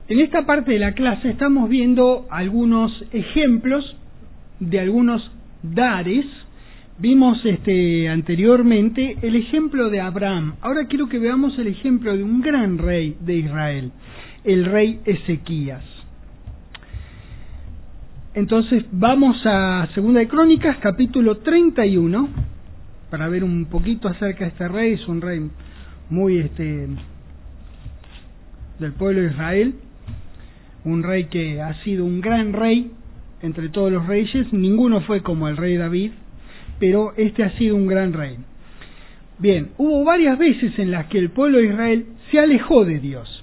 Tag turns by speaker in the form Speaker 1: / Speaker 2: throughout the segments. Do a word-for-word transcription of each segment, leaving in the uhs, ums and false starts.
Speaker 1: En esta parte de la clase estamos viendo algunos ejemplos de algunos dares. Vimos este anteriormente el ejemplo de Abraham. Ahora quiero que veamos el ejemplo de un gran rey de Israel, el rey Ezequías. Entonces vamos a Segunda de Crónicas, capítulo treinta y uno, para ver un poquito acerca de este rey. Es un rey muy este del pueblo de Israel, un rey que ha sido un gran rey entre todos los reyes. Ninguno fue como el rey David, pero este ha sido un gran rey. Bien, hubo varias veces en las que el pueblo de Israel se alejó de Dios.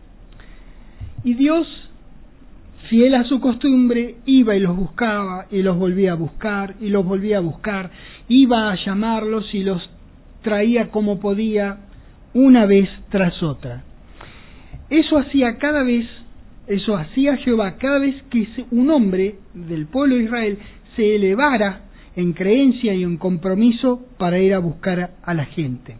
Speaker 1: Y Dios, fiel a su costumbre, iba y los buscaba, y los volvía a buscar, y los volvía a buscar, iba a llamarlos y los traía como podía, una vez tras otra. Eso hacía cada vez, eso hacía Jehová cada vez que un hombre del pueblo de Israel se elevara en creencia y en compromiso para ir a buscar a la gente.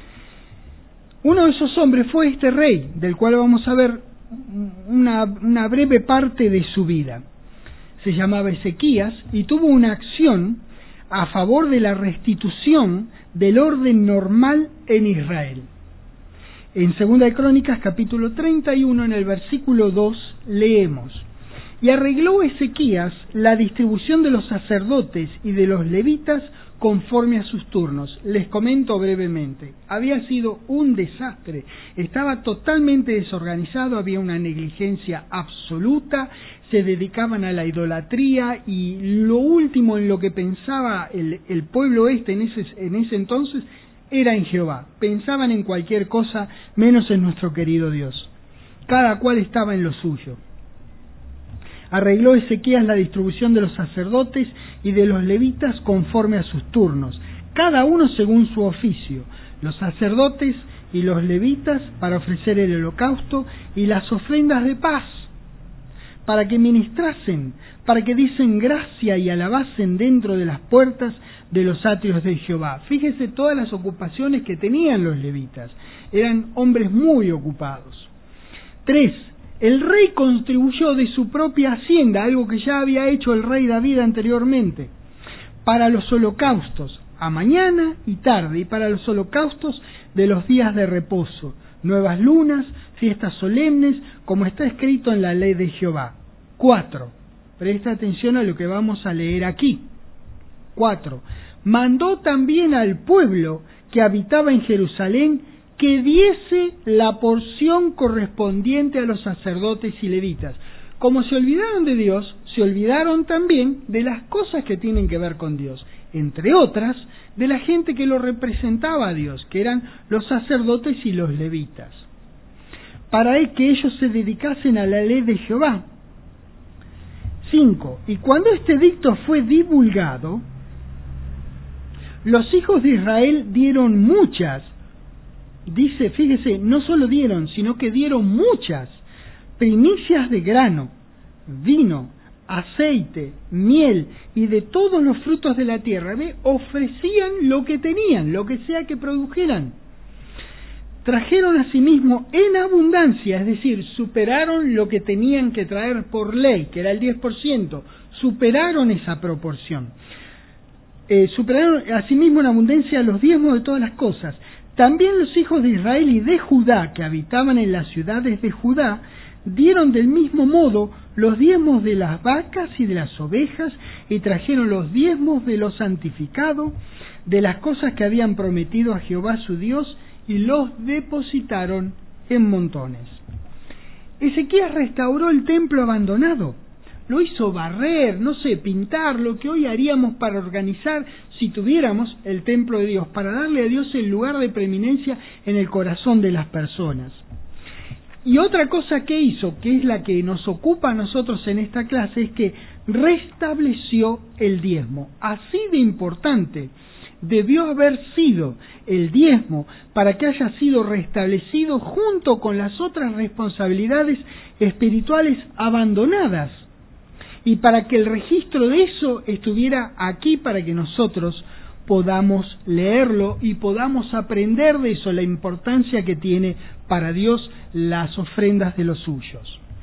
Speaker 1: Uno de esos hombres fue este rey, del cual vamos a ver una, una breve parte de su vida. Se llamaba Ezequías y tuvo una acción a favor de la restitución del orden normal en Israel. En Segunda de Crónicas, capítulo treinta y uno, en el versículo dos, leemos: Y arregló Ezequías la distribución de los sacerdotes y de los levitas conforme a sus turnos. Les comento brevemente. Había sido un desastre, estaba totalmente desorganizado, había una negligencia absoluta, se dedicaban a la idolatría y lo último en lo que pensaba el, el pueblo este en ese, en ese entonces era en Jehová. Pensaban en cualquier cosa menos en nuestro querido Dios. Cada cual estaba en lo suyo. Arregló Ezequías la distribución de los sacerdotes y de los levitas conforme a sus turnos, cada uno según su oficio, los sacerdotes y los levitas para ofrecer el holocausto y las ofrendas de paz, para que ministrasen, para que diesen gracia y alabasen dentro de las puertas de los atrios de Jehová. Fíjese todas las ocupaciones que tenían los levitas, eran hombres muy ocupados. Tres, el rey contribuyó de su propia hacienda, algo que ya había hecho el rey David anteriormente, para los holocaustos, a mañana y tarde, y para los holocaustos de los días de reposo, nuevas lunas, fiestas solemnes, como está escrito en la ley de Jehová. Cuatro, presta atención a lo que vamos a leer aquí. Cuatro, mandó también al pueblo que habitaba en Jerusalén que diese la porción correspondiente a los sacerdotes y levitas. Como se olvidaron de Dios, se olvidaron también de las cosas que tienen que ver con Dios, entre otras, de la gente que lo representaba a Dios, que eran los sacerdotes y los levitas, para que ellos se dedicasen a la ley de Jehová. Cinco, y cuando este edicto fue divulgado, los hijos de Israel dieron muchas, dice, fíjese, no solo dieron, sino que dieron muchas primicias de grano, vino, aceite, miel y de todos los frutos de la tierra. ¿Ve? Ofrecían lo que tenían, lo que sea que produjeran. Trajeron asimismo en abundancia, es decir, superaron lo que tenían que traer por ley, que era el diez por ciento, superaron esa proporción. Eh, superaron asimismo en abundancia los diezmos de todas las cosas. También los hijos de Israel y de Judá, que habitaban en las ciudades de Judá, dieron del mismo modo los diezmos de las vacas y de las ovejas, y trajeron los diezmos de lo santificado, de las cosas que habían prometido a Jehová su Dios, y los depositaron en montones. Ezequías restauró el templo abandonado, lo hizo barrer, no sé, pintar, lo que hoy haríamos para organizar, si tuviéramos el templo de Dios, para darle a Dios el lugar de preeminencia en el corazón de las personas. Y otra cosa que hizo, que es la que nos ocupa a nosotros en esta clase, es que restableció el diezmo. Así de importante debió haber sido el diezmo para que haya sido restablecido junto con las otras responsabilidades espirituales abandonadas, y para que el registro de eso estuviera aquí para que nosotros podamos leerlo y podamos aprender de eso, la importancia que tiene para Dios las ofrendas de los suyos.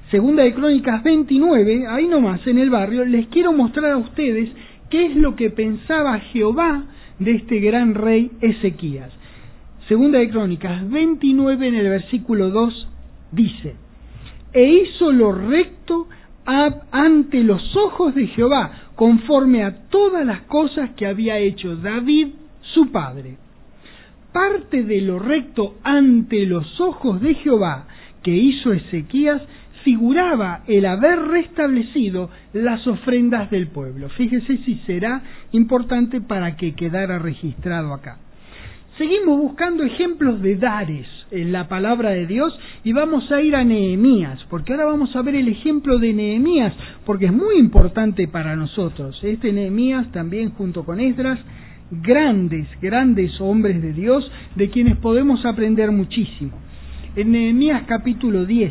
Speaker 1: Segunda de Crónicas veintinueve, ahí nomás en el barrio, les quiero mostrar a ustedes qué es lo que pensaba Jehová de este gran rey Ezequías. Segunda de Crónicas veintinueve, en el versículo dos, dice: e hizo lo recto ante los ojos de Jehová, conforme a todas las cosas que había hecho David su padre. Parte de lo recto ante los ojos de Jehová que hizo Ezequías figuraba el haber restablecido las ofrendas del pueblo. Fíjese si será importante para que quedara registrado acá. Seguimos buscando ejemplos de dares en la palabra de Dios y vamos a ir a Nehemías, porque ahora vamos a ver el ejemplo de Nehemías, porque es muy importante para nosotros. Este Nehemías también junto con Esdras, grandes, grandes hombres de Dios, de quienes podemos aprender muchísimo. En Nehemías capítulo diez,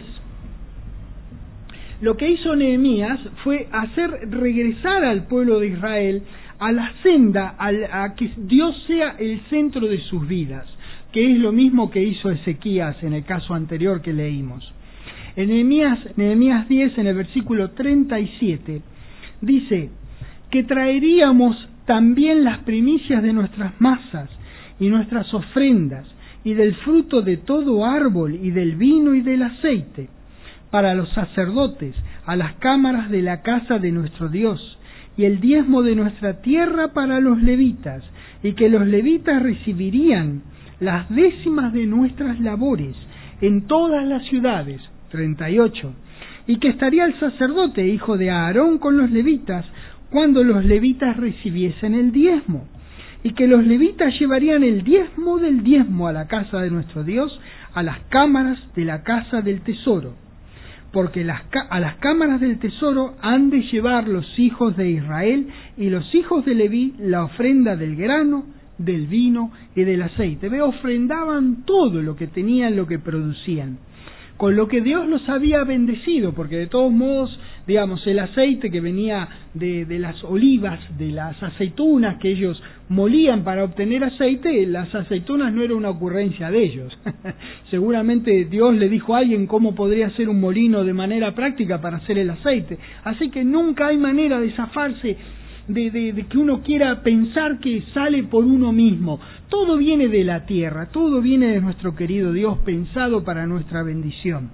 Speaker 1: lo que hizo Nehemías fue hacer regresar al pueblo de Israel a la senda, a, a que Dios sea el centro de sus vidas, que es lo mismo que hizo Ezequías en el caso anterior que leímos. En Nehemías, Nehemías diez, en el versículo treinta y siete, dice que traeríamos también las primicias de nuestras masas y nuestras ofrendas, y del fruto de todo árbol, y del vino y del aceite, para los sacerdotes, a las cámaras de la casa de nuestro Dios, y el diezmo de nuestra tierra para los levitas, y que los levitas recibirían las décimas de nuestras labores en todas las ciudades. treinta y ocho. Y que estaría el sacerdote, hijo de Aarón, con los levitas, cuando los levitas recibiesen el diezmo, y que los levitas llevarían el diezmo del diezmo a la casa de nuestro Dios, a las cámaras de la casa del tesoro, porque las, a las cámaras del tesoro han de llevar los hijos de Israel y los hijos de Leví la ofrenda del grano, del vino y del aceite. Ve, ofrendaban todo lo que tenían, lo que producían, con lo que Dios los había bendecido, porque de todos modos, digamos, el aceite que venía de, de las olivas, de las aceitunas que ellos molían para obtener aceite, las aceitunas no era una ocurrencia de ellos. Seguramente Dios le dijo a alguien cómo podría hacer un molino de manera práctica para hacer el aceite. Así que nunca hay manera de zafarse De, de, de que uno quiera pensar que sale por uno mismo. Todo viene de la tierra, todo viene de nuestro querido Dios, pensado para nuestra bendición.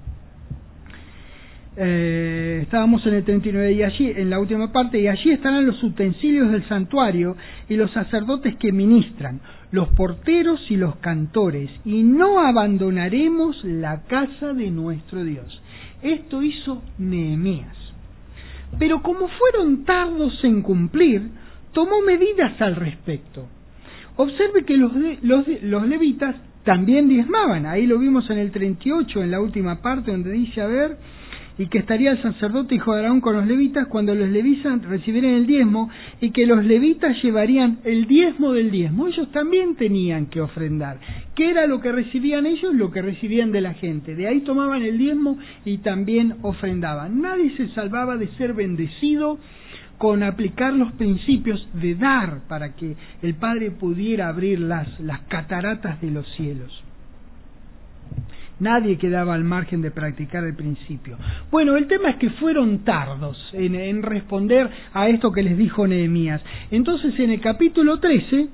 Speaker 1: Eh, estábamos en el treinta y nueve y allí, en la última parte, y allí estarán los utensilios del santuario y los sacerdotes que ministran, los porteros y los cantores, y no abandonaremos la casa de nuestro Dios. Esto hizo Nehemías. Pero como fueron tardos en cumplir, tomó medidas al respecto. Observe que los, de, los, de, los levitas también diezmaban. Ahí lo vimos en el treinta y ocho, en la última parte, donde dice, a ver, y que estaría el sacerdote hijo de Aarón con los levitas cuando los levitas recibieran el diezmo, y que los levitas llevarían el diezmo del diezmo. Ellos también tenían que ofrendar. ¿Qué era lo que recibían ellos? Lo que recibían de la gente. De ahí tomaban el diezmo y también ofrendaban. Nadie se salvaba de ser bendecido con aplicar los principios de dar para que el Padre pudiera abrir las, las cataratas de los cielos. Nadie quedaba al margen de practicar el principio. Bueno, el tema es que fueron tardos en, en responder a esto que les dijo Nehemías. Entonces, en el capítulo trece,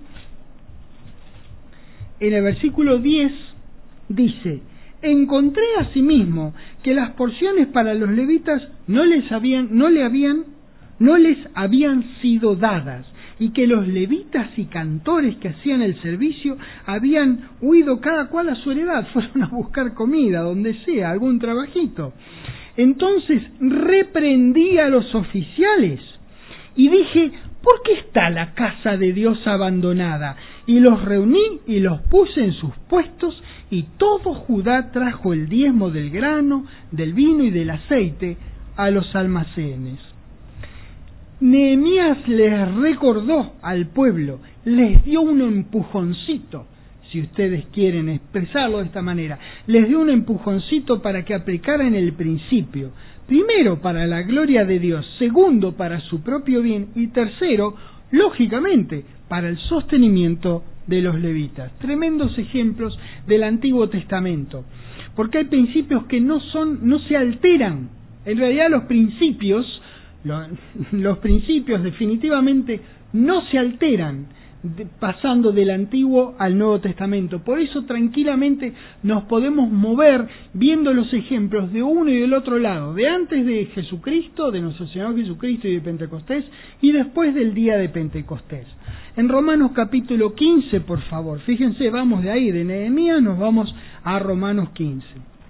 Speaker 1: en el versículo diez, dice: encontré asimismo que las porciones para los levitas no les habían, no le habían, no les habían sido dadas, y que los levitas y cantores que hacían el servicio habían huido cada cual a su heredad, fueron a buscar comida, donde sea, algún trabajito. Entonces reprendí a los oficiales y dije, ¿por qué está la casa de Dios abandonada? Y los reuní y los puse en sus puestos, y todo Judá trajo el diezmo del grano, del vino y del aceite a los almacenes. Nehemías les recordó al pueblo, les dio un empujoncito, si ustedes quieren expresarlo de esta manera, les dio un empujoncito para que aplicaran el principio, primero para la gloria de Dios, segundo para su propio bien y tercero, lógicamente, para el sostenimiento de los levitas. Tremendos ejemplos del Antiguo Testamento. porque hay principios que no son, no se alteran. En realidad los principios, lo, los principios definitivamente no se alteran de, pasando del Antiguo al Nuevo Testamento. Por eso tranquilamente nos podemos mover viendo los ejemplos de uno y del otro lado, de antes de Jesucristo, de nuestro Señor Jesucristo y de Pentecostés, y después del día de Pentecostés. En Romanos capítulo quince, por favor, fíjense, vamos de ahí, de Nehemías nos vamos a Romanos quince.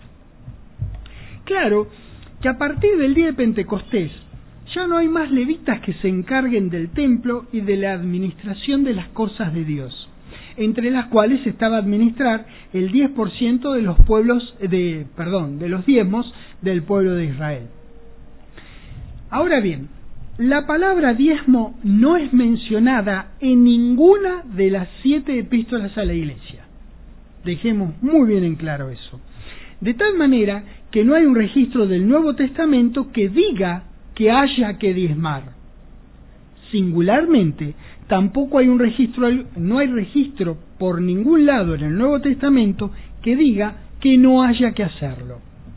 Speaker 1: Claro que a partir del día de Pentecostés ya no hay más levitas que se encarguen del templo y de la administración de las cosas de Dios, entre las cuales estaba administrar el diez por ciento de los pueblos de, perdón, de los diezmos del pueblo de Israel. Ahora bien, la palabra diezmo no es mencionada en ninguna de las siete epístolas a la Iglesia. Dejemos muy bien en claro eso. De tal manera que no hay un registro del Nuevo Testamento que diga que haya que diezmar. Singularmente, tampoco hay un registro, no hay registro por ningún lado en el Nuevo Testamento que diga que no haya que hacerlo.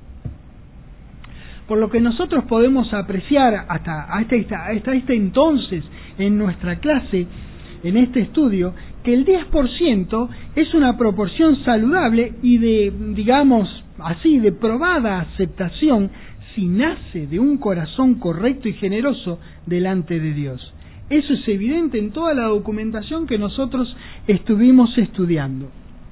Speaker 1: Por lo que nosotros podemos apreciar hasta, hasta, hasta este entonces en nuestra clase, en este estudio, que el diez por ciento es una proporción saludable y de, digamos así, de probada aceptación si nace de un corazón correcto y generoso delante de Dios. Eso es evidente en toda la documentación que nosotros estuvimos estudiando.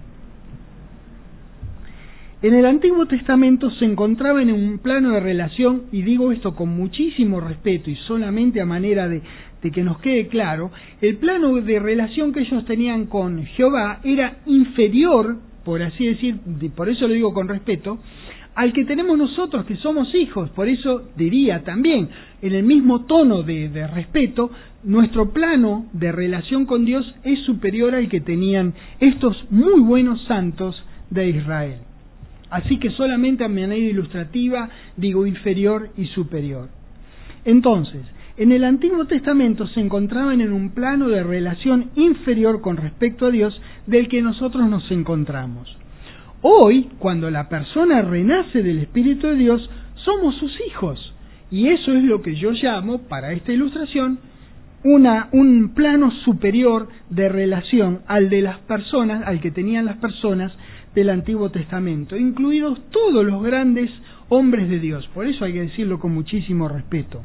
Speaker 1: En el Antiguo Testamento se encontraban en un plano de relación, y digo esto con muchísimo respeto y solamente a manera de, de que nos quede claro, el plano de relación que ellos tenían con Jehová era inferior, por así decir, por eso lo digo con respeto, al que tenemos nosotros que somos hijos. Por eso diría también, en el mismo tono de, de respeto, nuestro plano de relación con Dios es superior al que tenían estos muy buenos santos de Israel. Así que solamente a manera ilustrativa digo inferior y superior. Entonces, en el Antiguo Testamento se encontraban en un plano de relación inferior con respecto a Dios del que nosotros nos encontramos. Hoy, cuando la persona renace del Espíritu de Dios, somos sus hijos. Y eso es lo que yo llamo, para esta ilustración, una, un plano superior de relación al de las personas, al que tenían las personas del Antiguo Testamento, incluidos todos los grandes hombres de Dios. Por eso hay que decirlo con muchísimo respeto.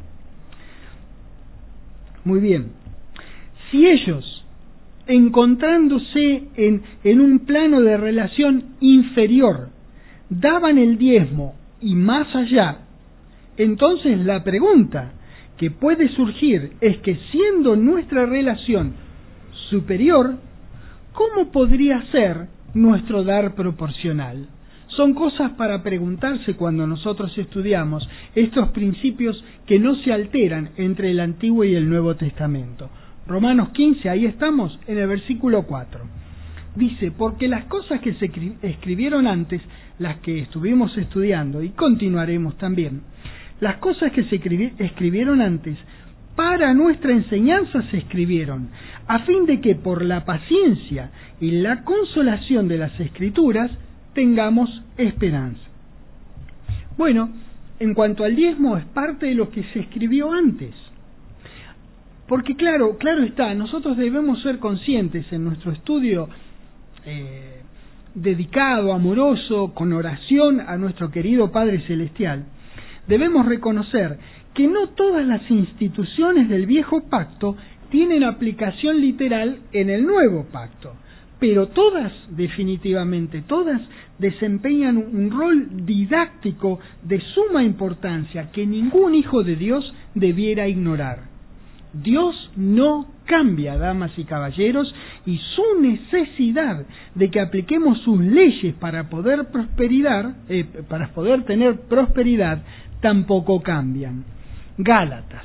Speaker 1: Muy bien. Si ellos, encontrándose en, en un plano de relación inferior, daban el diezmo y más allá, entonces la pregunta que puede surgir es que, siendo nuestra relación superior, ¿cómo podría ser nuestro dar proporcional? Son cosas para preguntarse cuando nosotros estudiamos estos principios que no se alteran entre el Antiguo y el Nuevo Testamento. Romanos quince, ahí estamos, en el versículo cuatro. Dice, porque las cosas que se escribieron antes, las que estuvimos estudiando y continuaremos también, las cosas que se escribieron antes, para nuestra enseñanza se escribieron, a fin de que por la paciencia y la consolación de las Escrituras tengamos esperanza. Bueno, en cuanto al diezmo, es parte de lo que se escribió antes. Porque claro, claro está, nosotros debemos ser conscientes en nuestro estudio eh, dedicado, amoroso, con oración a nuestro querido Padre Celestial, debemos reconocer que no todas las instituciones del viejo pacto tienen aplicación literal en el nuevo pacto, pero todas, definitivamente todas, desempeñan un rol didáctico de suma importancia que ningún hijo de Dios debiera ignorar. Dios no cambia, damas y caballeros, y su necesidad de que apliquemos sus leyes para poder prosperidad, eh, para poder tener prosperidad, tampoco cambian. Gálatas,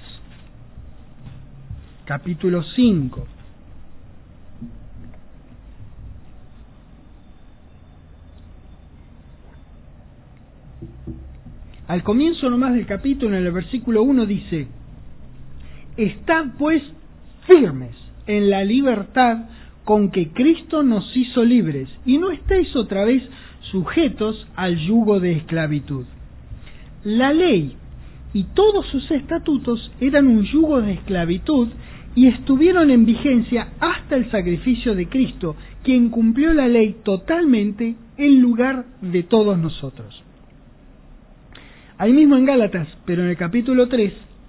Speaker 1: capítulo cinco. Al comienzo nomás del capítulo, en el versículo uno dice: estad pues firmes en la libertad con que Cristo nos hizo libres, y no estéis otra vez sujetos al yugo de esclavitud. La ley y todos sus estatutos eran un yugo de esclavitud y estuvieron en vigencia hasta el sacrificio de Cristo, quien cumplió la ley totalmente en lugar de todos nosotros. Ahí mismo en Gálatas, pero en el capítulo tres,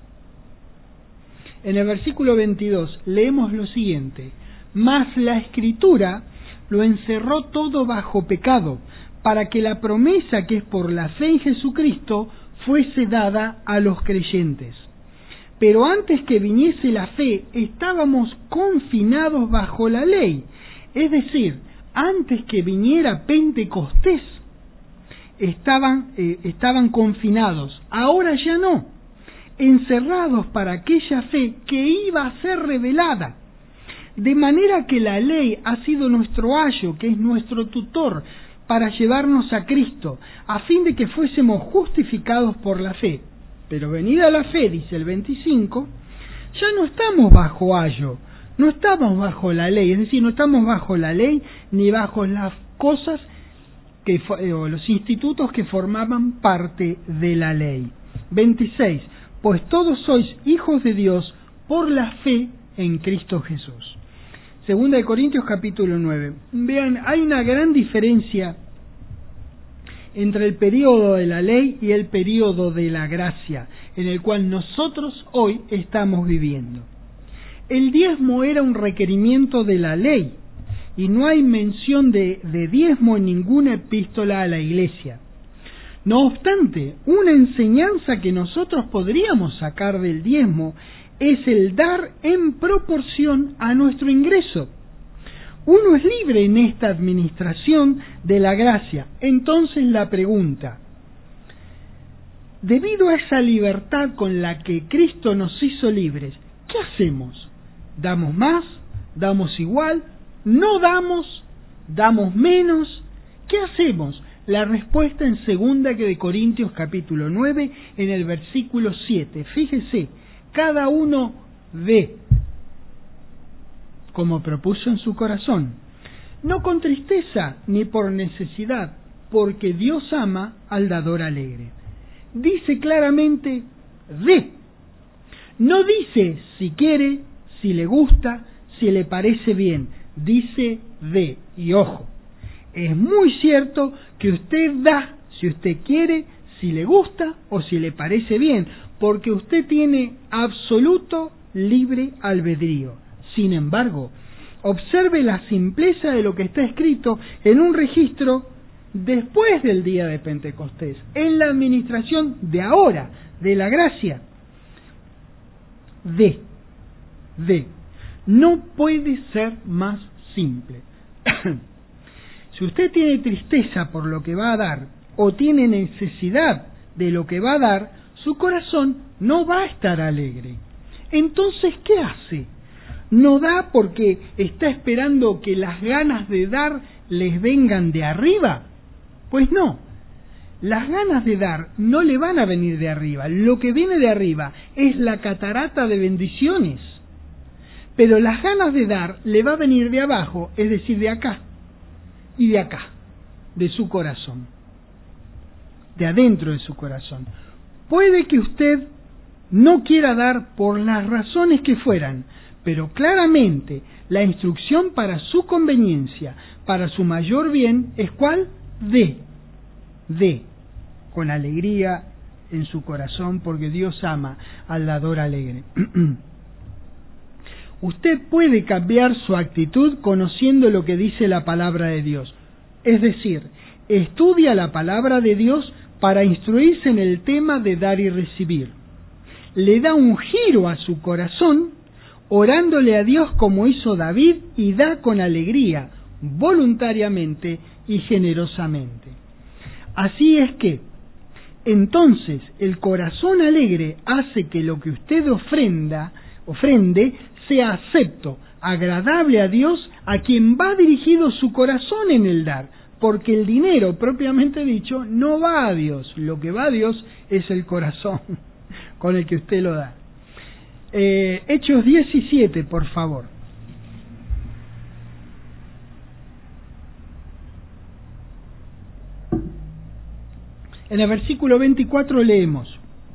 Speaker 1: en el versículo veintidós, leemos lo siguiente: mas la Escritura lo encerró todo bajo pecado, para que la promesa que es por la fe en Jesucristo fuese dada a los creyentes. Pero antes que viniese la fe, estábamos confinados bajo la ley, es decir, antes que viniera Pentecostés, estaban, eh, estaban confinados, ahora ya no, encerrados para aquella fe que iba a ser revelada. De manera que la ley ha sido nuestro ayo, que es nuestro tutor, para llevarnos a Cristo, a fin de que fuésemos justificados por la fe. Pero venida la fe, dice el veinticinco, ya no estamos bajo ayo, no estamos bajo la ley, es decir, no estamos bajo la ley ni bajo las cosas que, o los institutos que formaban parte de la ley. veintiséis. Pues todos sois hijos de Dios por la fe en Cristo Jesús. Segunda de Corintios capítulo nueve. Vean, hay una gran diferencia entre el período de la ley y el período de la gracia, en el cual nosotros hoy estamos viviendo. El diezmo era un requerimiento de la ley, y no hay mención de, de diezmo en ninguna epístola a la iglesia. No obstante, una enseñanza que nosotros podríamos sacar del diezmo es el dar en proporción a nuestro ingreso. Uno es libre en esta administración de la gracia. Entonces la pregunta: debido a esa libertad con la que Cristo nos hizo libres, ¿qué hacemos? ¿Damos más? ¿Damos igual? ¿No damos? ¿Damos menos? ¿Qué hacemos? La respuesta en segunda de Corintios capítulo nueve, en el versículo siete. Fíjese, cada uno ve como propuso en su corazón, no con tristeza ni por necesidad, porque Dios ama al dador alegre. Dice claramente, dé. No dice si quiere, si le gusta, si le parece bien. Dice dé. Y ojo, es muy cierto que usted da si usted quiere, si le gusta o si le parece bien, porque usted tiene absoluto libre albedrío. Sin embargo, observe la simpleza de lo que está escrito en un registro después del día de Pentecostés, en la administración de ahora, de la gracia. De, de. No puede ser más simple. Si usted tiene tristeza por lo que va a dar, o tiene necesidad de lo que va a dar, su corazón no va a estar alegre. Entonces, ¿qué hace? ¿No da porque está esperando que las ganas de dar les vengan de arriba? Pues no. Las ganas de dar no le van a venir de arriba. Lo que viene de arriba es la catarata de bendiciones. Pero las ganas de dar le va a venir de abajo, es decir, de acá y de acá, de su corazón, de adentro de su corazón. Puede que usted no quiera dar por las razones que fueran, pero claramente la instrucción para su conveniencia, para su mayor bien, es ¿cuál? De, de, con alegría en su corazón, porque Dios ama al dador alegre. Usted puede cambiar su actitud conociendo lo que dice la palabra de Dios. Es decir, estudia la palabra de Dios para instruirse en el tema de dar y recibir. Le da un giro a su corazón, orándole a Dios como hizo David, y da con alegría, voluntariamente y generosamente. Así es que, entonces, el corazón alegre hace que lo que usted ofrenda, ofrende sea acepto, agradable a Dios, a quien va dirigido su corazón en el dar, porque el dinero, propiamente dicho, no va a Dios. Lo que va a Dios es el corazón con el que usted lo da. Eh, Hechos diecisiete, por favor. En el versículo veinticuatro leemos: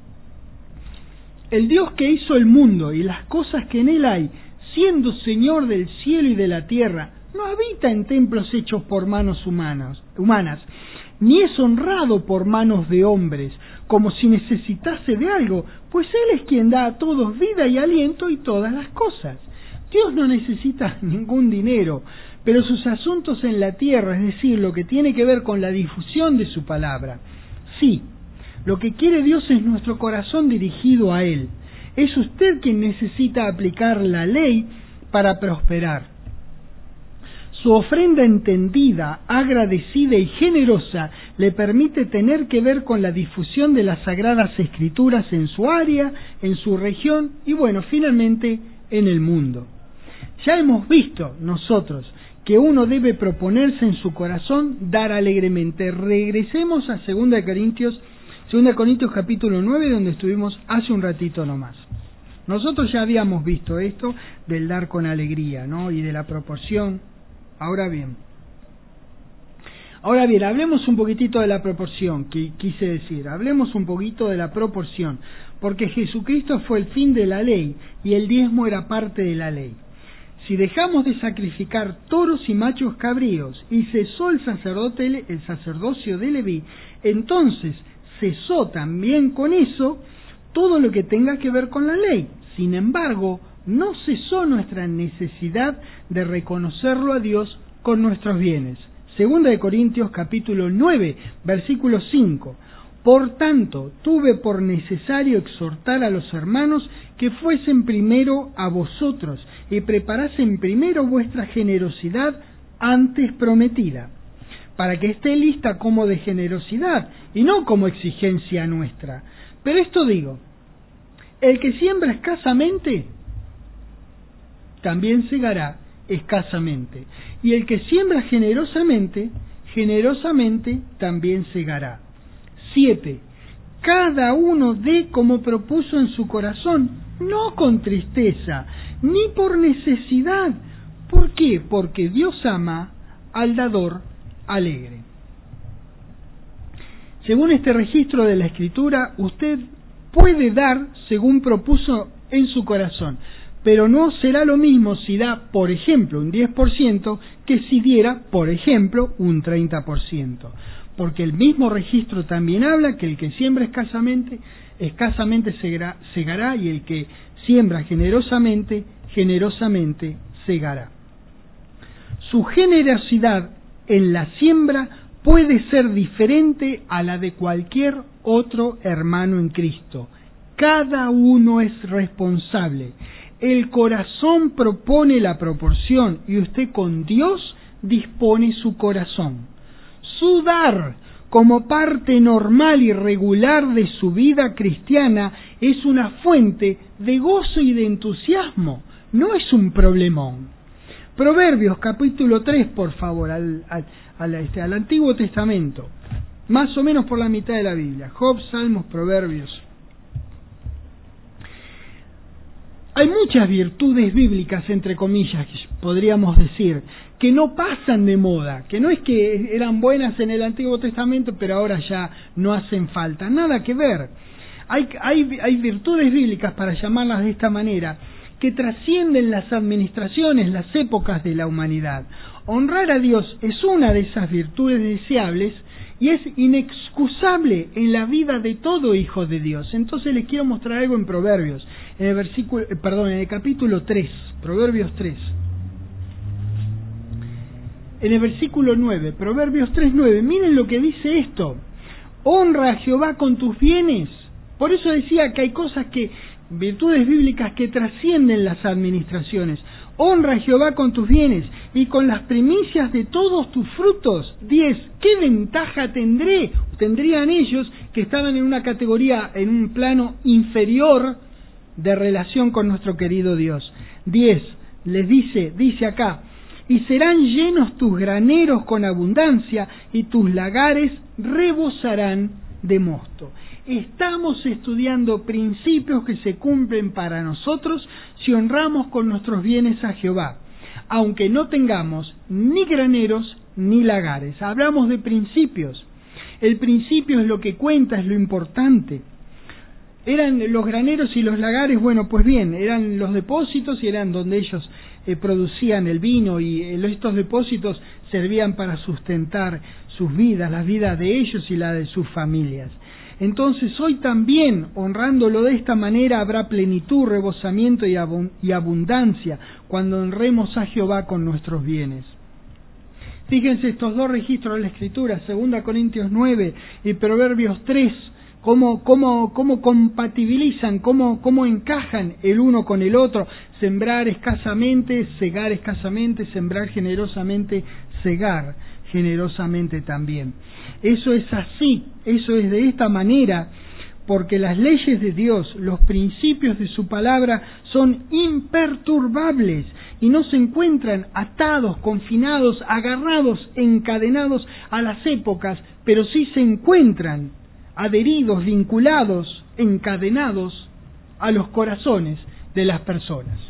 Speaker 1: el Dios que hizo el mundo y las cosas que en él hay, siendo Señor del cielo y de la tierra, no habita en templos hechos por manos humanas, humanas, ni es honrado por manos de hombres, como si necesitase de algo, pues Él es quien da a todos vida y aliento y todas las cosas. Dios no necesita ningún dinero, pero sus asuntos en la tierra, es decir, lo que tiene que ver con la difusión de su palabra, sí. Lo que quiere Dios es nuestro corazón dirigido a Él. Es usted quien necesita aplicar la ley para prosperar. Su ofrenda entendida, agradecida y generosa le permite tener que ver con la difusión de las Sagradas Escrituras en su área, en su región y, bueno, finalmente en el mundo. Ya hemos visto nosotros que uno debe proponerse en su corazón dar alegremente. Regresemos a segunda de Corintios segunda de Corintios capítulo nueve, donde estuvimos hace un ratito nomás. Nosotros ya habíamos visto esto del dar con alegría, ¿no? Y de la proporción. Ahora bien, ahora bien, hablemos un poquitito de la proporción, que quise decir, hablemos un poquito de la proporción, porque Jesucristo fue el fin de la ley y el diezmo era parte de la ley. Si dejamos de sacrificar toros y machos cabríos y cesó el sacerdote, el sacerdocio de Leví, entonces cesó también con eso todo lo que tenga que ver con la ley. Sin embargo, no cesó nuestra necesidad de reconocerlo a Dios con nuestros bienes. Segunda de Corintios capítulo nueve, versículo cinco. Por tanto, tuve por necesario exhortar a los hermanos que fuesen primero a vosotros y preparasen primero vuestra generosidad antes prometida, para que esté lista como de generosidad y no como exigencia nuestra. Pero esto digo, el que siembra escasamente, también segará escasamente, y el que siembra generosamente, generosamente también segará. Siete. Cada uno dé como propuso en su corazón, no con tristeza, ni por necesidad. ¿Por qué? Porque Dios ama al dador alegre. Según este registro de la Escritura, usted puede dar según propuso en su corazón, pero no será lo mismo si da, por ejemplo, un diez por ciento que si diera, por ejemplo, un treinta por ciento. Porque el mismo registro también habla que el que siembra escasamente, escasamente segará, segará, y el que siembra generosamente, generosamente segará. Su generosidad en la siembra puede ser diferente a la de cualquier otro hermano en Cristo. Cada uno es responsable. El corazón propone la proporción y usted con Dios dispone su corazón. Su dar como parte normal y regular de su vida cristiana es una fuente de gozo y de entusiasmo, no es un problemón. Proverbios capítulo tres, por favor, al, al, al, este, al Antiguo Testamento, más o menos por la mitad de la Biblia. Job, Salmos, Proverbios. Hay muchas virtudes bíblicas, entre comillas, podríamos decir, que no pasan de moda, que no es que eran buenas en el Antiguo Testamento, pero ahora ya no hacen falta, nada que ver. Hay, hay, hay virtudes bíblicas, para llamarlas de esta manera, que trascienden las administraciones, las épocas de la humanidad. Honrar a Dios es una de esas virtudes deseables y es inexcusable en la vida de todo hijo de Dios. Entonces les quiero mostrar algo en Proverbios, en el versículo, perdón, en el capítulo tres, Proverbios tres. En el versículo nueve, Proverbios tres, nueve, miren lo que dice esto: honra a Jehová con tus bienes. Por eso decía que hay cosas que, virtudes bíblicas que trascienden las administraciones. Honra a Jehová con tus bienes y con las primicias de todos tus frutos. Diez. ¿Qué ventaja tendré? Tendrían ellos que estaban en una categoría, en un plano inferior de relación con nuestro querido Dios. Diez. Les dice, dice acá: y serán llenos tus graneros con abundancia y tus lagares rebosarán de mosto. Estamos estudiando principios que se cumplen para nosotros si honramos con nuestros bienes a Jehová, aunque no tengamos ni graneros ni lagares. Hablamos de principios. El principio es lo que cuenta, es lo importante. Eran los graneros y los lagares, bueno, pues bien, eran los depósitos y eran donde ellos eh, producían el vino, y eh, estos depósitos servían para sustentar sus vidas, las vidas de ellos y la de sus familias. Entonces hoy también, honrándolo de esta manera, habrá plenitud, rebosamiento y, abun- y abundancia cuando honremos a Jehová con nuestros bienes. Fíjense estos dos registros de la Escritura, segunda Corintios nueve y Proverbios tres, cómo, cómo, cómo compatibilizan, cómo, cómo encajan el uno con el otro. Sembrar escasamente, segar escasamente, sembrar generosamente, segar generosamente también. Eso es así, eso es de esta manera, porque las leyes de Dios, los principios de su palabra son imperturbables y no se encuentran atados, confinados, agarrados, encadenados a las épocas, pero sí se encuentran adheridos, vinculados, encadenados a los corazones de las personas.